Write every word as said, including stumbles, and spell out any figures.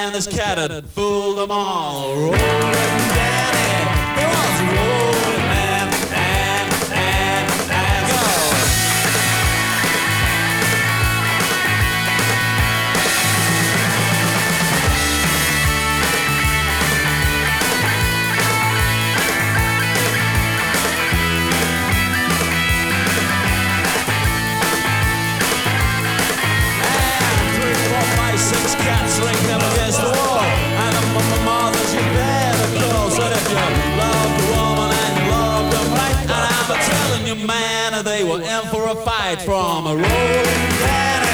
and this cat had fooled them all. Rolling Danny, he was a rolling man, and, and, and go. Six cats ringed up against the wall, and the m- mothers you better go. Said if you loved a woman and you loved them right, and I'm a telling you, man, they were in for a fight from a rolling Danny.